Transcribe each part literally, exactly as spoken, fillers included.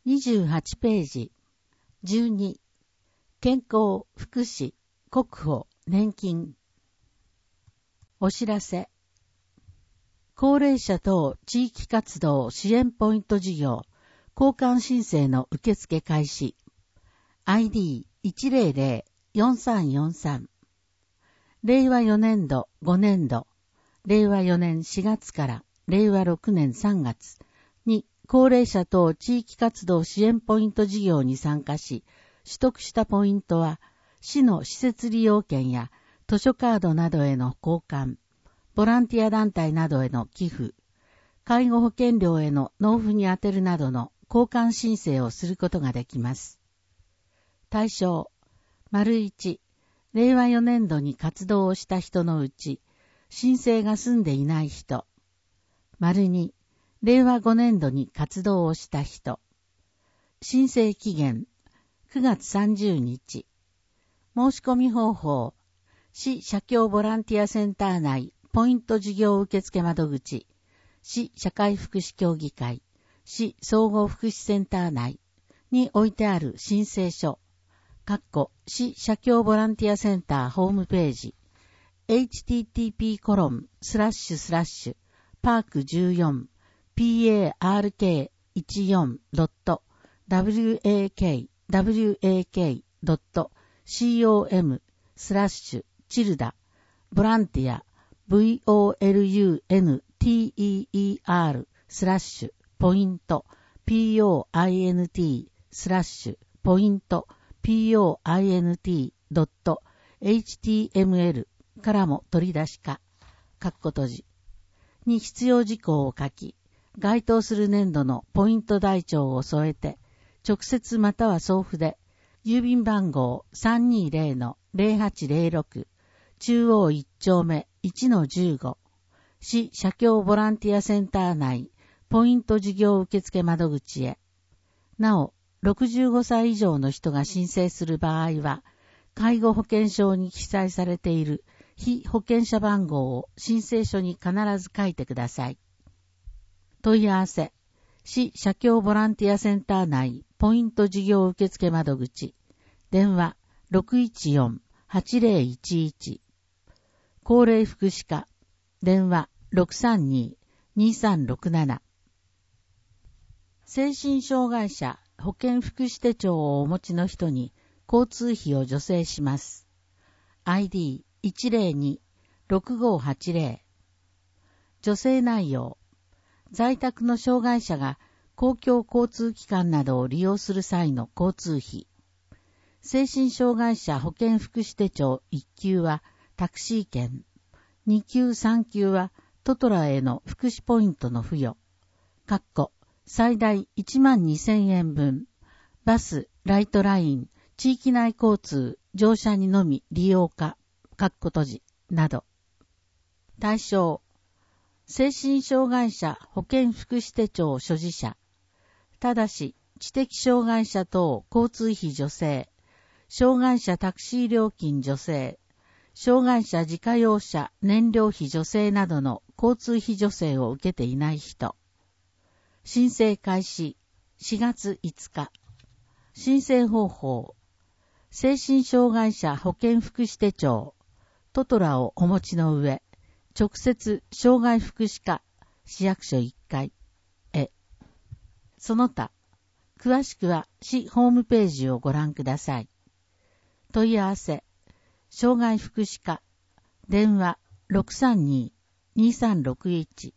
にじゅうはちページ。じゅうに、健康、福祉、国保、年金。お知らせ。高齢者等地域活動支援ポイント事業、交換申請の受付開始。アイディーいちまるまるよんさんよんさん。れいわよねんどごねんど、れいわよねんしがつかられいわろくねんさんがつに高齢者等地域活動支援ポイント事業に参加し、取得したポイントは、市の施設利用券や図書カードなどへの交換、ボランティア団体などへの寄付、介護保険料への納付に充てるなどの交換申請をすることができます。対象、丸いち、れいわよねんどに活動をした人のうち、申請が済んでいない人。丸に、れいわごねんどに活動をした人。申請期限、くがつさんじゅうにち。申し込み方法、市社協ボランティアセンター内ポイント事業受付窓口、市社会福祉協議会、市総合福祉センター内に置いてある申請書、かっこ市社協ボランティアセンターホームページ、エイチティーティーピーコロンスラッシュスラッシュパークじゅうよん ピーエーアールケーじゅうよん ドット ダブリューエーケー ダブリューエーケー ドット コム スラッシュチルダボランティア ブイオーエルユーエヌティーイーイーアール スラッシュポイント ピーオーアイエヌティー スラッシュポイント ピーオーアイエヌティー ドット エイチティーエムエル からも取り出しか、括弧閉じに必要事項を書き、該当する年度のポイント台帳を添えて、直接または送付で、郵便番号 さんにーぜろのぜろはちぜろろく 中央いち丁目 いちのじゅうご 市社協ボランティアセンター内ポイント事業受付窓口へ。なお、ろくじゅうごさい以上の人が申請する場合は、介護保険証に記載されている被保険者番号を申請書に必ず書いてください。問い合わせ、市社協ボランティアセンター内ポイント事業受付窓口、電話 ろくいちよん はちぜろいちいち、高齢福祉課、電話 ろくさんに にさんろくなな、精神障害者保健福祉手帳をお持ちの人に交通費を助成します。アイディーいちぜろに ろくごはちぜろ。助成内容。在宅の障害者が公共交通機関などを利用する際の交通費。精神障害者保健福祉手帳いっきゅうはタクシー券。にきゅうさんきゅうはトトラへの福祉ポイントの付与。かっこ最大いちまんにせんえんぶん。バス、ライトライン、地域内交通、乗車にのみ利用か。かっこ閉じ、など。対象、精神障害者保健福祉手帳所持者。ただし、知的障害者等交通費助成、障害者タクシー料金助成、障害者自家用車燃料費助成などの交通費助成を受けていない人。申請開始、しがついつか。申請方法、精神障害者保健福祉手帳、トトラをお持ちの上、直接障害福祉課、市役所いっかいへ。その他、詳しくは市ホームページをご覧ください。問い合わせ、障害福祉課、電話 ろくさんに にさんろくいち。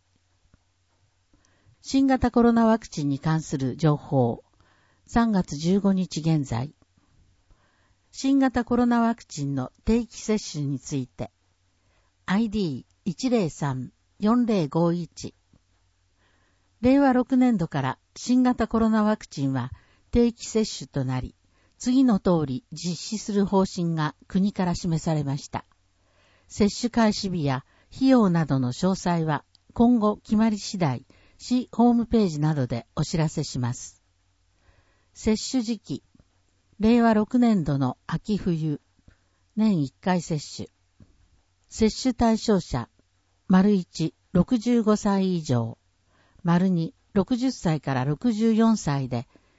新型コロナワクチンに関する情報、さんがつじゅうごにち現在。新型コロナワクチンの定期接種について、アイディーいちぜろさん よんぜろごいち。れいわろくねんどから新型コロナワクチンは定期接種となり、次の通り実施する方針が国から示されました。接種開始日や費用などの詳細は今後決まり次第、市ホームページなどでお知らせします。接種時期、れいわろくねんどの秋冬、年いっかい接種。接種対象者、丸いち、ろくじゅうごさい以上、丸に、ろくじゅっさいからろくじゅうよんさいで、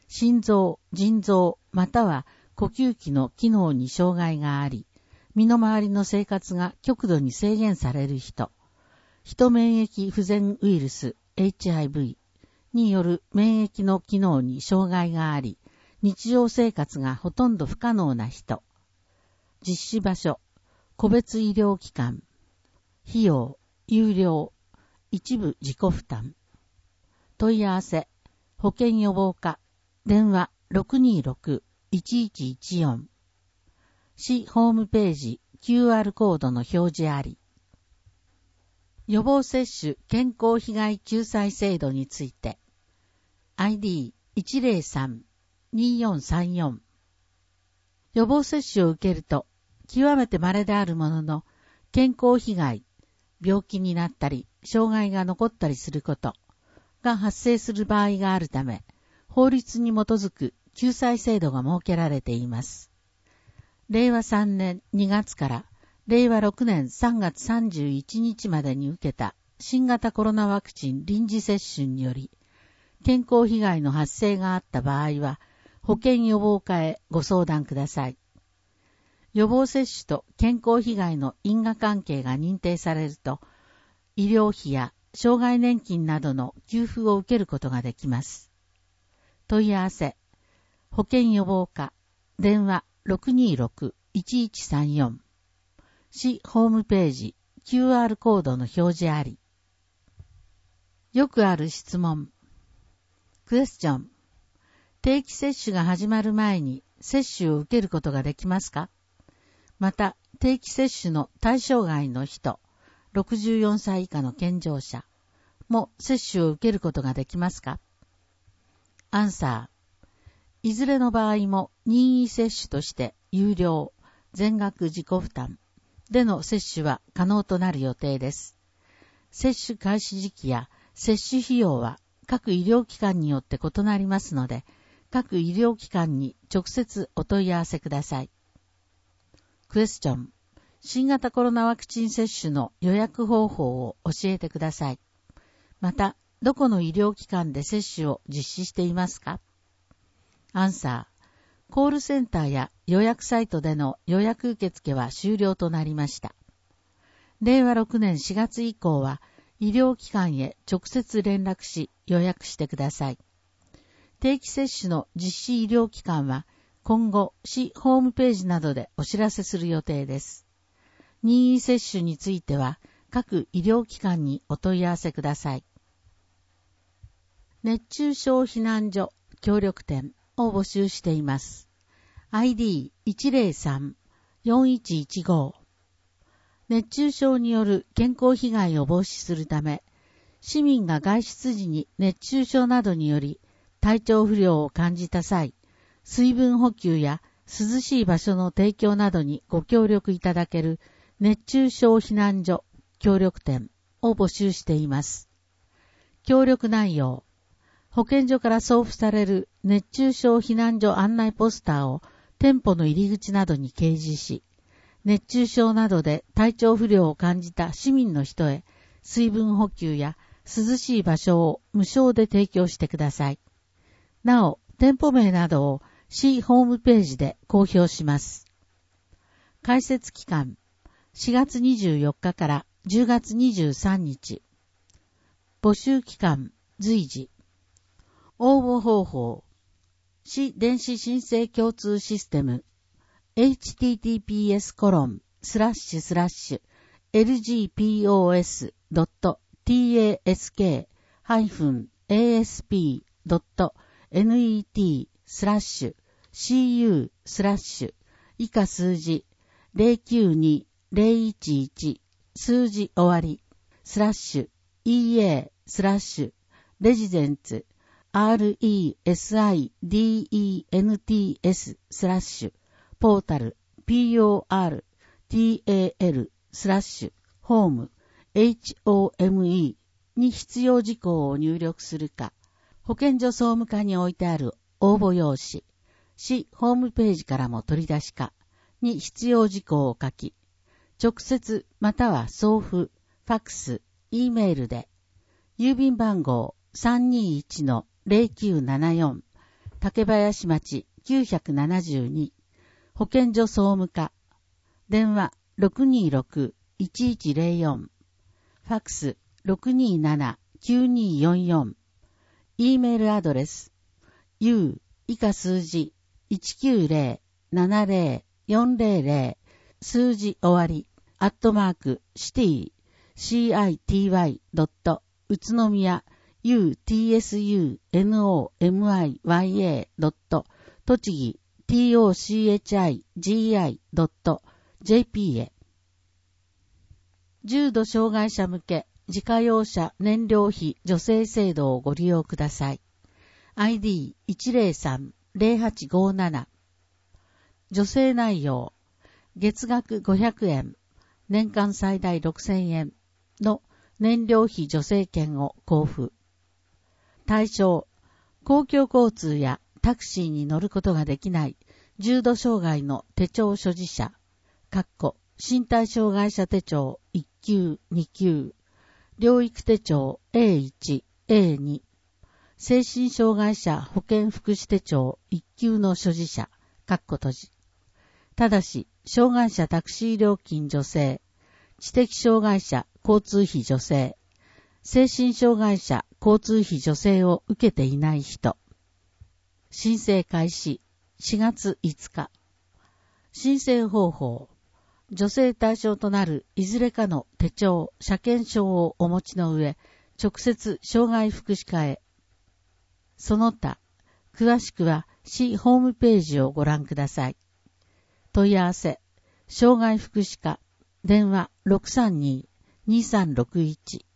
心臓、腎臓、または呼吸器の機能に障害があり、身の回りの生活が極度に制限される人、人免疫不全ウイルス エイチアイブイ による免疫の機能に障害があり、日常生活がほとんど不可能な人、実施場所、個別医療機関、費用、有料、一部自己負担。問い合わせ、保健予防課、電話 ろくにーろく いちいちいちよん。市ホームページ キューアール コードの表示あり。予防接種健康被害救済制度について アイディーいちゼロさん にーよんさんよん 予防接種を受けると極めて稀であるものの健康被害、病気になったり障害が残ったりすることが発生する場合があるため、法律に基づく救済制度が設けられています。れいわさんねんにがつかられいわろくねんさんがつさんじゅういちにちまでに受けた新型コロナワクチン臨時接種により、健康被害の発生があった場合は、保健予防課へご相談ください。予防接種と健康被害の因果関係が認定されると、医療費や障害年金などの給付を受けることができます。問い合わせ、保健予防課、電話 ろくにーろく いちいちさんよん。市ホームページ キューアール コードの表示あり。よくある質問。クエスチョン。定期接種が始まる前に接種を受けることができますか？また、定期接種の対象外の人、ろくじゅうよんさい以下の健常者も接種を受けることができますか？アンサー。いずれの場合も任意接種として有料、全額自己負担での接種は可能となる予定です。接種開始時期や接種費用は各医療機関によって異なりますので、各医療機関に直接お問い合わせください。クエスチョン。新型コロナワクチン接種の予約方法を教えてください。また、どこの医療機関で接種を実施していますか？アンサー。コールセンターや予約サイトでの予約受付は終了となりました。れいわろくねんしがつ以降は、医療機関へ直接連絡し予約してください。定期接種の実施医療機関は今後市ホームページなどでお知らせする予定です。任意接種については各医療機関にお問い合わせください。熱中症避難所協力店を募集しています。アイディーいちゼロさん よんいちいちご。熱中症による健康被害を防止するため、市民が外出時に熱中症などにより体調不良を感じた際、水分補給や涼しい場所の提供などにご協力いただける熱中症避難所協力店を募集しています。協力内容。保健所から送付される熱中症避難所案内ポスターを店舗の入り口などに掲示し、熱中症などで体調不良を感じた市民の人へ水分補給や涼しい場所を無償で提供してください。なお、店舗名などを市ホームページで公表します。開設期間、しがつにじゅうよっかからじゅうがつにじゅうさんにち。募集期間、随時。応募方法、市電子申請共通システム、エイチティーティーピーエスコロンスラッシュスラッシュエルジーピーオーエスドットティーエーエスケーハイフンエーエスピードットネットスラッシュシーユースラッシュ以下数字ゼロきゅうにゼロいちいち数字終わりスラッシュ イーエー スラッシュレジデンツ アールイーエスアイディーイーエヌティーエス スラッシュポータル ピーオーアールティーエーエル スラッシュホーム エイチオーエムイー に必要事項を入力するか、保健所総務課に置いてある応募用紙、市ホームページからも取り出しかに必要事項を書き、直接または送付、ファックス、Eメールで、郵便番号 さんにいちのゼロきゅうななよん、 竹林町きゅうひゃくななじゅうに、保健所総務課、電話 ろくにーろく いちいちゼロよん、ファックス ろくにーなな きゅうにーよんよん、E メールアドレス U 以下数字いちきゅうゼロ ななゼロ よんゼロゼロ数字終わりアットマークシティ シーアイティーワイ ドット宇都宮 ユーティーエスユーエヌオーエムアイワイエー ドット栃木 ティーオーシーエイチアイジーアイ ドットジェーピー へ。重度障害者向け自家用車燃料費助成制度をご利用ください。アイディーいちゼロさん ゼロはちごなな。助成内容、月額ごひゃくえん、年間最大ろくせんえんの燃料費助成券を交付。対象、公共交通やタクシーに乗ることができない重度障害の手帳所持者、かっこ身体障害者手帳いっきゅう、にきゅう、療育手帳 エーいち、エーに、精神障害者保健福祉手帳いっきゅうの所持者、かっこ閉じ。ただし、障害者タクシー料金助成、知的障害者交通費助成、精神障害者交通費助成を受けていない人。申請開始しがついつか。申請方法。助成対象となるいずれかの手帳、車検証をお持ちの上、直接障害福祉課へ。その他、詳しくは市ホームページをご覧ください。問い合わせ、障害福祉課、電話 ろくさんに にさんろくいち。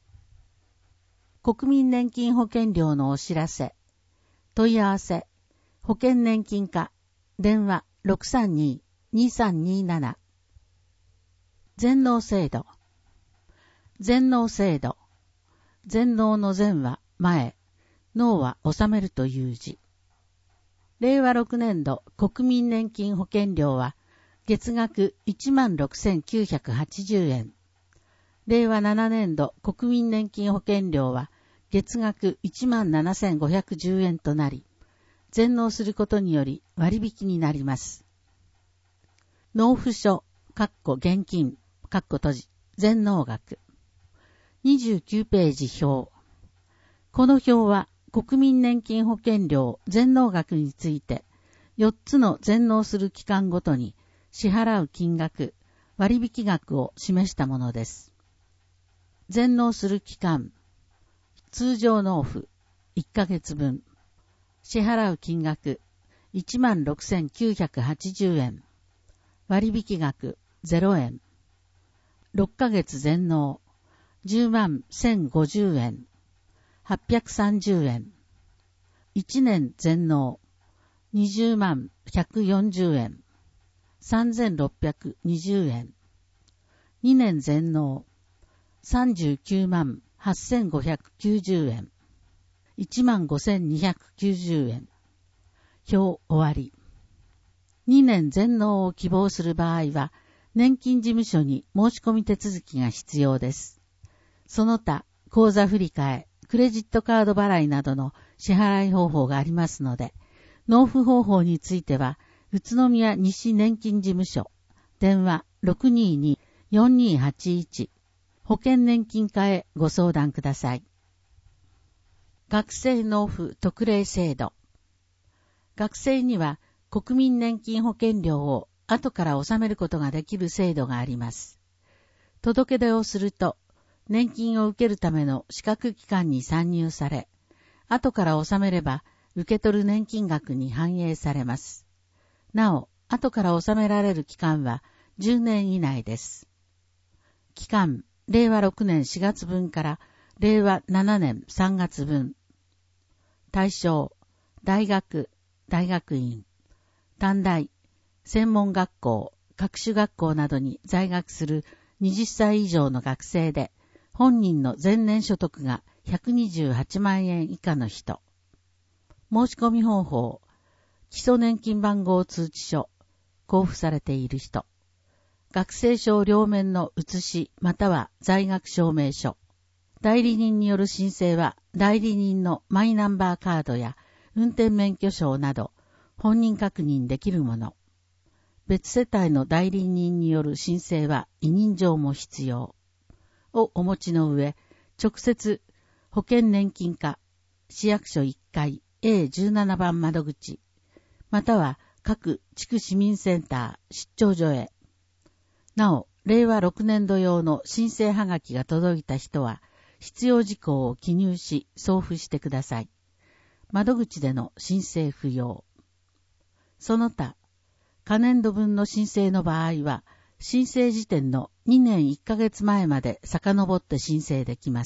国民年金保険料のお知らせ。問い合わせ、保険年金課、電話 ろくさんに にさんになな。全納制度。全納制度。全納の全は前、納は納めるという字。れいわろくねん度国民年金保険料は月額 いちまんろくせんきゅうひゃくはちじゅうえん。れいわななねん度国民年金保険料は月額 いちまんななせんごひゃくじゅうえんとなり、全納することにより割引になります。納付書、かっこ現金、かっこ閉じ、全納額。にじゅうきゅうページ表。この表は国民年金保険料全納額について、よっつの全納する期間ごとに支払う金額、割引額を示したものです。全納する期間、通常納付いっかげつぶん、支払う金額 いちまんろくせんきゅうひゃくはちじゅうえん、割引額ゼロえん、ろっかげつ全納じゅうまんせんごじゅうえん、はっぴゃくさんじゅうえん、いちねん全納にじゅうまんひゃくよんじゅうえん、さんぜんろっぴゃくにじゅうえん、にねん全納さんじゅうきゅうまんはっせんごひゃくきゅうじゅうえん、いちまんごせんにひゃくきゅうじゅうえん。表終わり。にねん全納を希望する場合は、年金事務所に申し込み手続きが必要です。その他、口座振替、クレジットカード払いなどの支払い方法がありますので、納付方法については、宇都宮西年金事務所、電話 ろくにーに よんにーはちいち、保険年金課へご相談ください。学生納付特例制度。学生には国民年金保険料を後から納めることができる制度があります。届け出をすると、年金を受けるための資格期間に参入され、後から納めれば受け取る年金額に反映されます。なお、後から納められる期間はじゅうねん以内です。期間、れいわろくねんしがつぶんかられいわななねんさんがつぶん。対象、大学、大学院、短大、専門学校、各種学校などに在学するはたち以上の学生で、本人の前年所得がひゃくにじゅうはちまんえん以下の人。申し込み方法、基礎年金番号通知書、交付されている人。学生証両面の写しまたは在学証明書。代理人による申請は代理人のマイナンバーカードや運転免許証など、本人確認できるもの。別世帯の代理人による申請は委任状も必要。をお持ちの上、直接、保険年金課、市役所いっかい エーじゅうなな 番窓口、または各地区市民センター出張所へ。なお、れいわろくねんど用の申請はがきが届いた人は、必要事項を記入し送付してください。窓口での申請不要。その他、可年度分の申請の場合は、申請時点のにねんいっかげつまえまで遡って申請できます。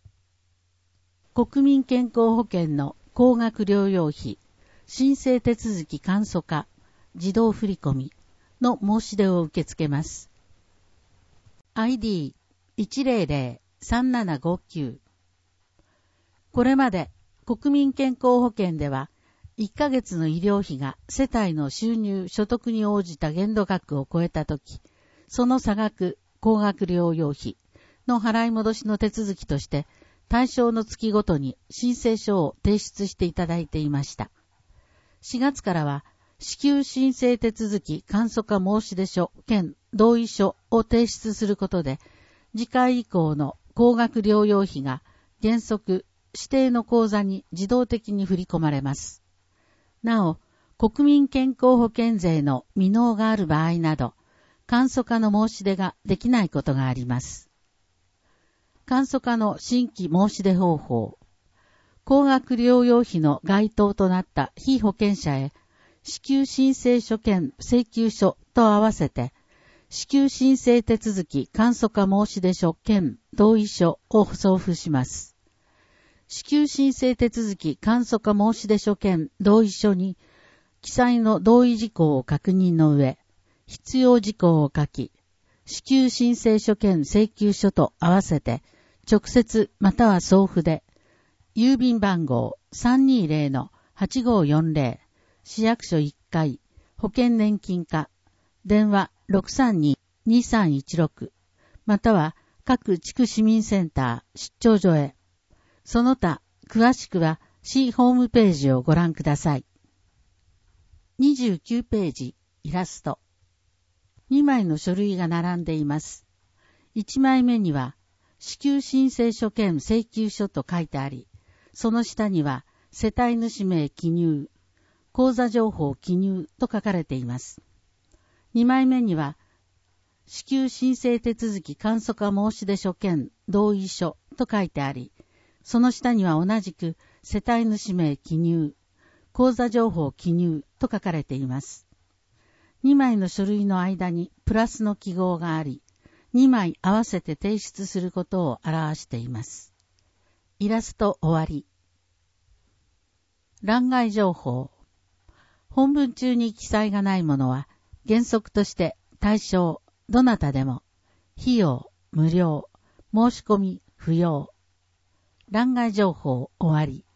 国民健康保険の高額療養費、申請手続き簡素化、自動振込の申し出を受け付けます。アイディーいちまるまるさんななごきゅう。これまで国民健康保険では、いっかげつの医療費が世帯の収入・所得に応じた限度額を超えたとき、その差額、高額療養費の払い戻しの手続きとして、対象の月ごとに申請書を提出していただいていました。しがつからは、支給申請手続き簡素化申出書兼同意書を提出することで、次回以降の高額療養費が原則指定の口座に自動的に振り込まれます。なお、国民健康保険税の未納がある場合など、簡素化の申し出ができないことがあります。簡素化の新規申し出方法。高額療養費の該当となった被保険者へ、支給申請書兼請求書と合わせて、支給申請手続き簡素化申し出書兼同意書を送付します。支給申請手続き簡素化申し出書兼同意書に、記載の同意事項を確認の上、必要事項を書き、支給申請書兼請求書と合わせて、直接または送付で、郵便番号 さんにーぜろのはちごーよんぜろ、市役所いっかい、保険年金課、電話 ろくさんにーにーさんいちろく、または各地区市民センター出張所へ。その他、詳しくは市ホームページをご覧ください。にじゅうきゅうページ、イラスト。にまいの書類が並んでいます。いちまいめには、支給申請書兼請求書と書いてあり、その下には、世帯主名記入、口座情報記入と書かれています。にまいめには、支給申請手続き簡素化申し出書兼同意書と書いてあり、その下には同じく世帯主名記入、口座情報記入と書かれています。にまいの書類の間にプラスの記号があり、にまい合わせて提出することを表しています。イラスト終わり。欄外情報。本文中に記載がないものは、原則として対象、どなたでも、費用、無料、申し込み、不要。欄外情報終わり。